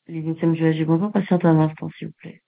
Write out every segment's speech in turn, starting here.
Les huitièmes du âge, bonjour, patiente un instant, s'il vous plaît.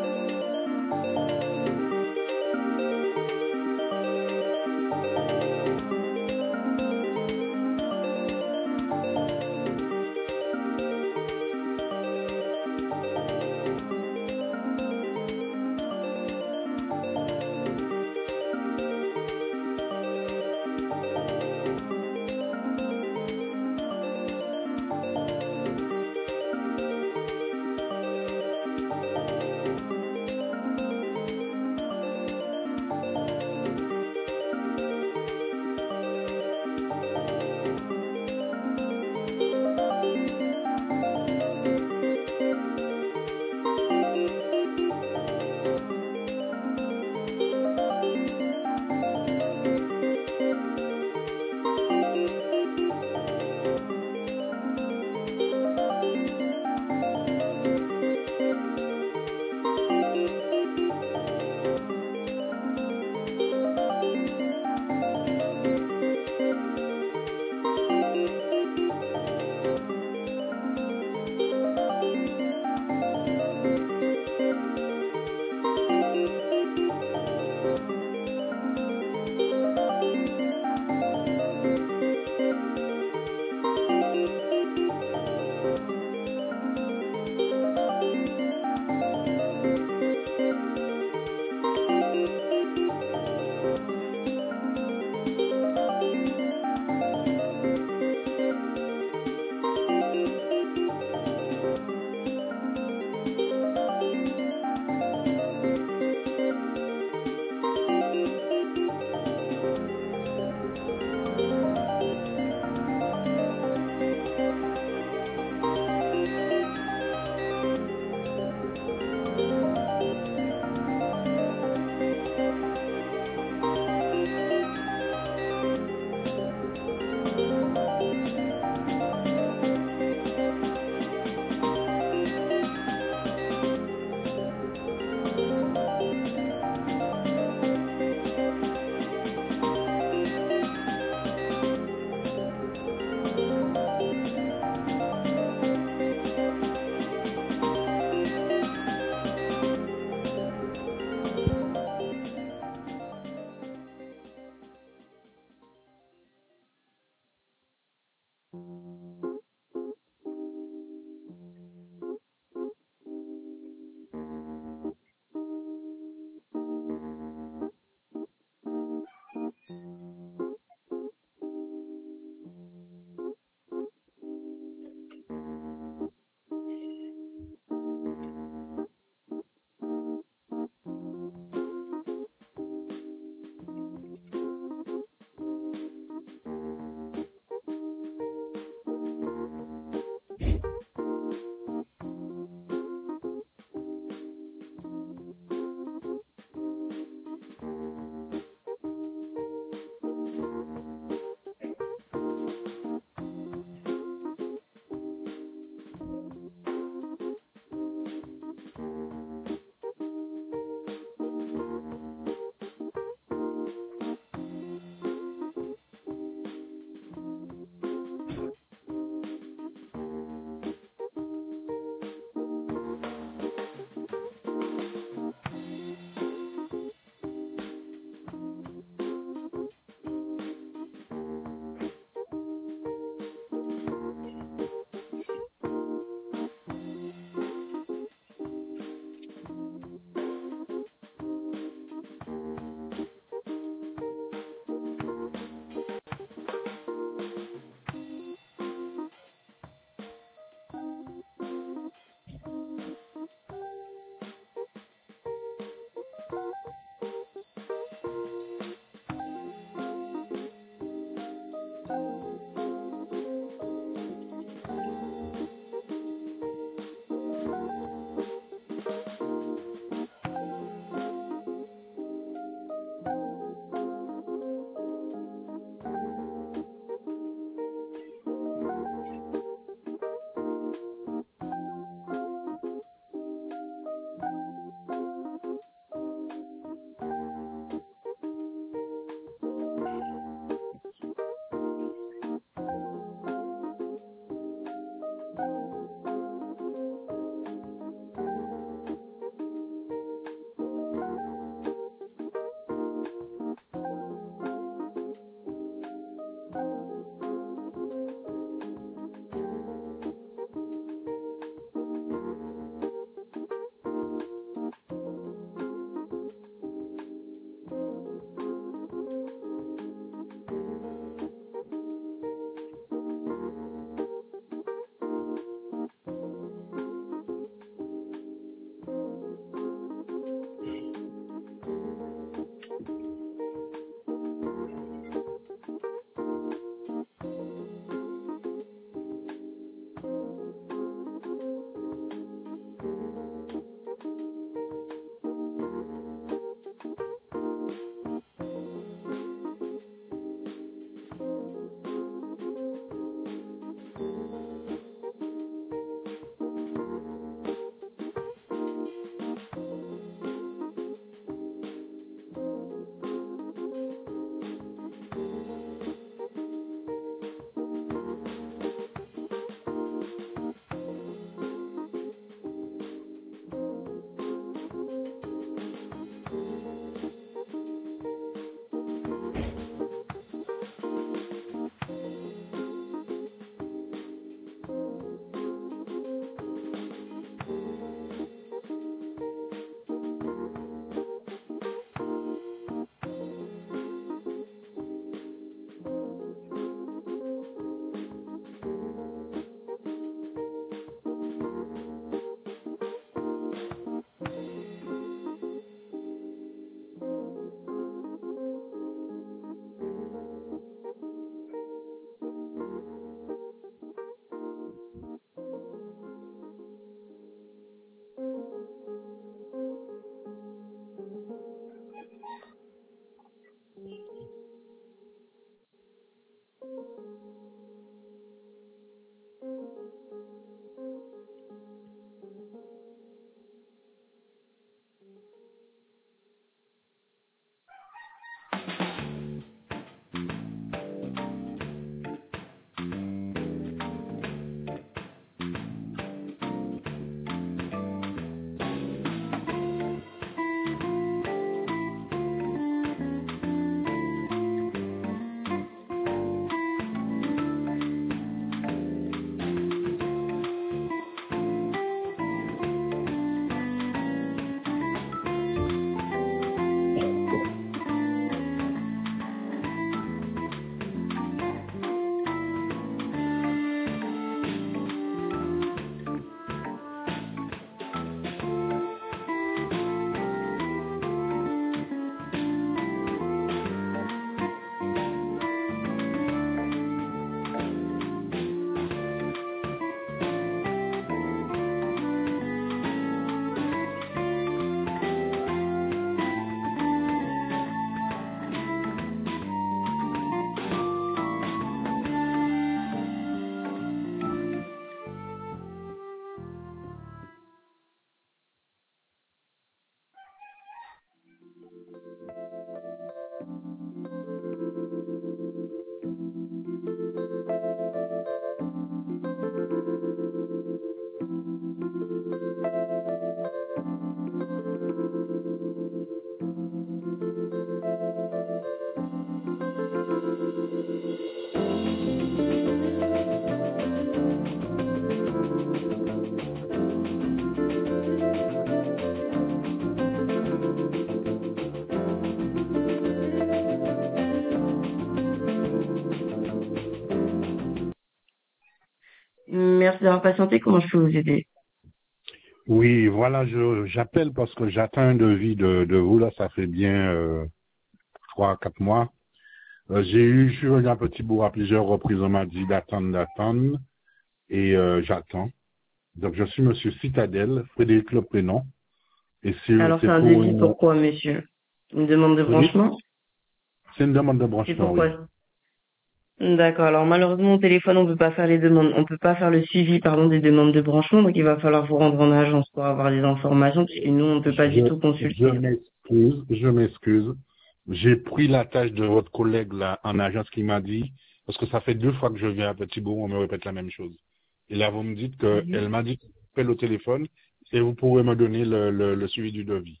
Merci d'avoir patienté. Comment je peux vous aider? Oui, voilà, j'appelle parce que j'attends un devis de vous, là, ça fait bien 3 à 4 mois. Je suis venu à Petit Bourg à plusieurs reprises, on m'a dit d'attendre, et j'attends. Donc, je suis Monsieur Citadel, Frédéric le prénom, et Alors, c'est c'est un pour devis pourquoi, monsieur? Une demande de oui, branchement? c'est une demande de C'est branchement, oui. pourquoi? D'accord. Alors, malheureusement, au téléphone, on peut pas faire les demandes. On peut pas faire le suivi, pardon, des demandes de branchement. Donc, il va falloir vous rendre en agence pour avoir des informations, puisque nous, on peut pas Je, du tout je consulter. m'excuse, je m'excuse. J'ai pris la tâche de votre collègue là en agence qui m'a dit, parce que ça fait 2 fois que je viens à Petit Bourg, on me répète la même chose. Et là, vous me dites Mhm. qu'elle m'a dit qu'elle au téléphone et vous pouvez me donner le suivi du devis.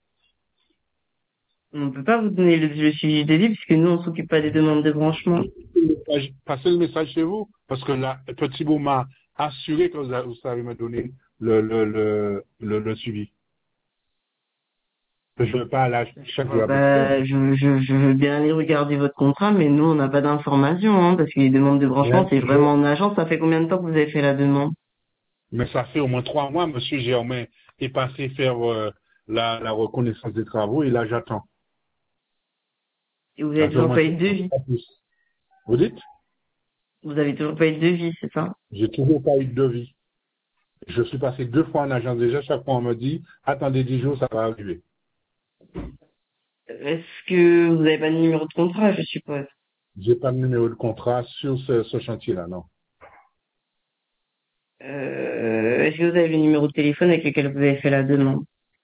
On peut pas vous donner le suivi de devis, puisque nous, on s'occupe pas des demandes de branchement. Passez le message chez vous, parce que là, Petit Bourg m'a assuré que vous savez me donner le suivi. Que je ne veux pas aller Je chaque vois jour à Petit Bourg. pas, je veux bien aller regarder votre contrat, mais nous, on n'a pas d'informations, hein, parce que les demandes de branchement, Mais c'est vraiment en agence. Ça fait combien de temps que vous avez fait la demande? Mais ça fait au moins 3 mois, monsieur Germain est passé faire la reconnaissance des travaux et là j'attends. Et vous Ça avez fait au toujours moins pas eu de 3 mois, devis. pas plus. Vous dites? Vous avez toujours pas eu de devis, c'est ça? J'ai toujours pas eu de devis. Je suis passé 2 fois en agence déjà, chaque fois on me dit, attendez 10 jours, ça va arriver. Est-ce que vous n'avez pas de numéro de contrat, je suppose? J'ai pas de numéro de contrat sur ce chantier-là, non. Est-ce que vous avez le numéro de téléphone avec lequel vous avez fait la demande?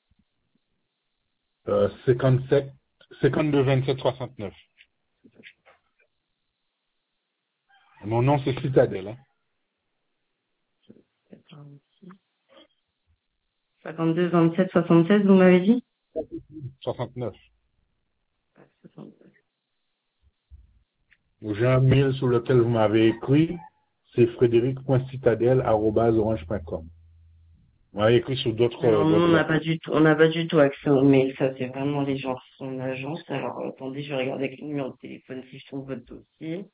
57, 52 27 69. Mon nom c'est Citadel, hein. 52 27 76, vous m'avez dit? 69. Ah, 62. J'ai un mail sur lequel vous m'avez écrit, c'est frédéric.citadel@orange.com. Vous m'avez écrit sur Alors nous, d'autres on n'a pas du tout accès au mail. Ça, c'est vraiment les gens qui sont en agence. Alors attendez, je vais regarder avec le numéro de téléphone si je trouve votre dossier.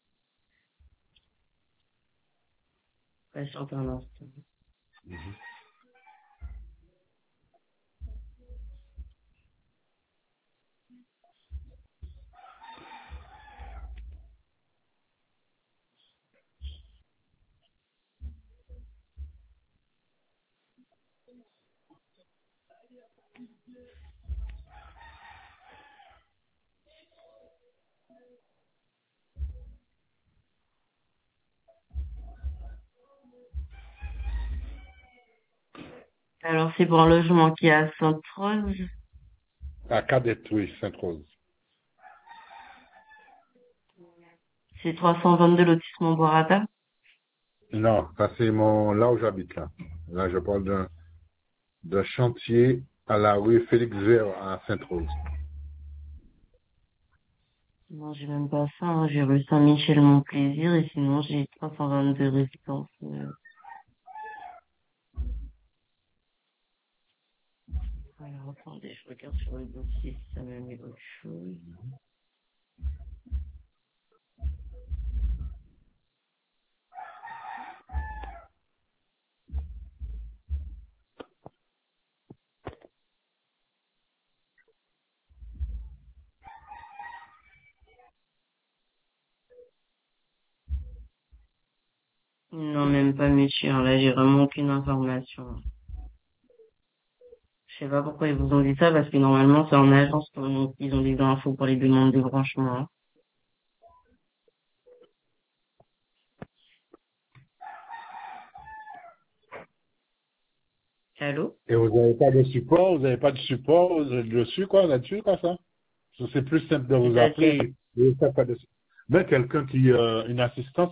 Patiente un instant. Alors c'est pour un logement qui est à Sainte-Rose. à Cadet, oui, Sainte-Rose. C'est 322 lotissement Borata. Non, ça c'est là où j'habite là. Là, je parle d'un chantier à la rue Félix Vert à Sainte-Rose. Non, j'ai même pas ça, hein. J'ai rue Saint-Michel Mon Plaisir et sinon j'ai 322 résidences. Alors attendez, je regarde sur le dossier si ça m'a mis autre chose. Non, même pas monsieur, hein. Là j'ai vraiment aucune information. Je sais pas pourquoi ils vous ont dit ça, parce que normalement c'est en agence qu'ils ont des infos pour les demandes de branchement, hein. Allô? Et vous n'avez pas de support, vous n'avez pas de support dessus, quoi, là-dessus, quoi, ça? C'est plus simple de vous C'est-à-dire, appeler. Et ça, pas de... Mais quelqu'un une assistance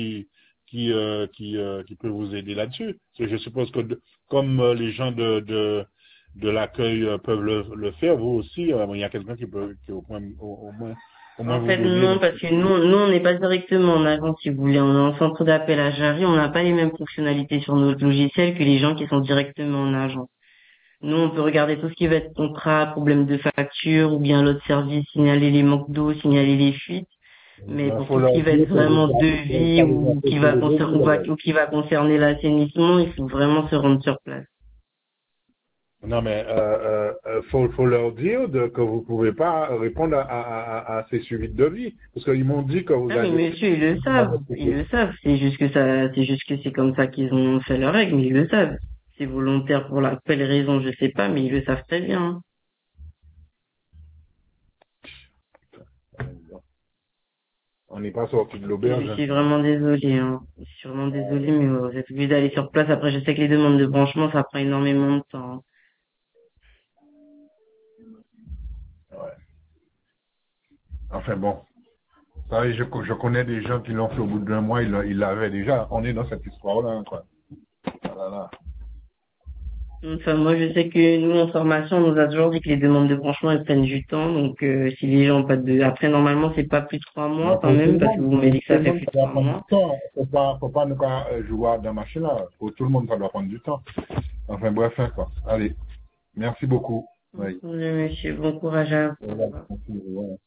qui peut vous aider là-dessus. Parce que je suppose que comme les gens de l'accueil peuvent le faire, vous aussi, il y a quelqu'un qui peut au moins en vous fait donner non, parce que nous on n'est pas directement en agence si vous voulez, on est en centre d'appel à Jarry, on n'a pas les mêmes fonctionnalités sur notre logiciel que les gens qui sont directement en agence. Nous, on peut regarder tout ce qui va être contrat, problème de facture, ou bien l'autre service, signaler les manques d'eau, signaler les fuites. Mais pour faut tout ce leur qui va dire être que vous vraiment n'avez devis pas les ou infos sur les devis. ou qui va concerner l'assainissement, il faut vraiment se rendre sur place. Non, mais faut leur dire que vous pouvez pas répondre à ces suivis de devis. Parce qu'ils m'ont dit que vous Ah mais alliez... monsieur, ils le savent. C'est juste que c'est comme ça qu'ils ont fait leurs règles, mais ils le savent. C'est volontaire pour la quelle raison, je sais pas, mais ils le savent très bien, hein. On n'est pas sorti de Je l'auberge. Hein. suis vraiment désolée, hein. Je suis vraiment désolée, mais vous êtes obligé d'aller sur place. Après, je sais que les demandes de branchement, ça prend énormément de temps, hein. Ouais. Enfin bon. Ça, je connais des gens qui l'ont fait au bout d'un mois, ils l'avaient déjà. On est dans cette histoire-là, hein, quoi. Voilà. Enfin, moi, je sais que nous, en formation, on nous a toujours dit que les demandes de branchement, elles prennent du temps. Donc, si les gens ont pas de... Après, normalement, c'est pas plus de 3 mois Mais quand même, parce que vous m'avez dit pour que tout ça le fait monde, plus de ça doit trois prendre du mois. temps. Faut pas nous jouer dans machine là. Pour tout le monde, ça doit prendre du temps. Enfin bref, hein, quoi. Allez. Merci beaucoup. Oui. Monsieur, bon courage à vous. Au Voilà. revoir. Merci, voilà.